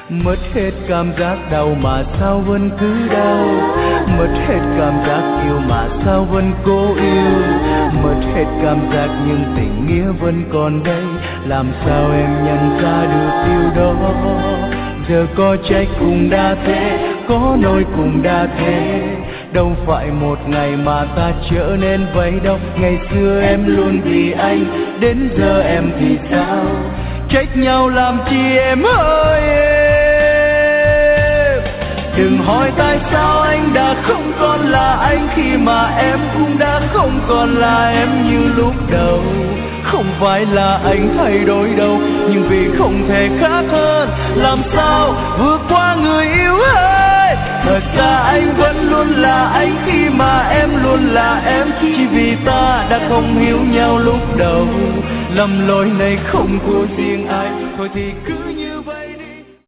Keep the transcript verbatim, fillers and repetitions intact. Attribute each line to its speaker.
Speaker 1: Mất hết cảm giác đau mà sao vẫn cứ đau, mất hết cảm giác yêu mà sao vẫn cố yêu, mất hết cảm giác nhưng tình nghĩa vẫn còn đây. Làm sao em nhận ra được điều đó? Giờ có trách cùng đã thế, có nỗi cùng đã thế, đâu phải một ngày mà ta trở nên vậy đâu. Ngày xưa em luôn vì anh, đến giờ em thì sao? Trách nhau làm chi em ơi em. Đừng hỏi tại sao anh đã không còn là anh, khi mà em cũng đã không còn là em như lúc đầu. Không phải là anh thay đổi đâu, nhưng vì không thể khác hơn, làm sao vượt qua người yêu ơi. Thật ra anh vẫn luôn là anh, khi mà em luôn là em, chỉ vì ta đã không hiểu nhau lúc đầu. Lầm lỗi này không của riêng ai, thôi thì cứ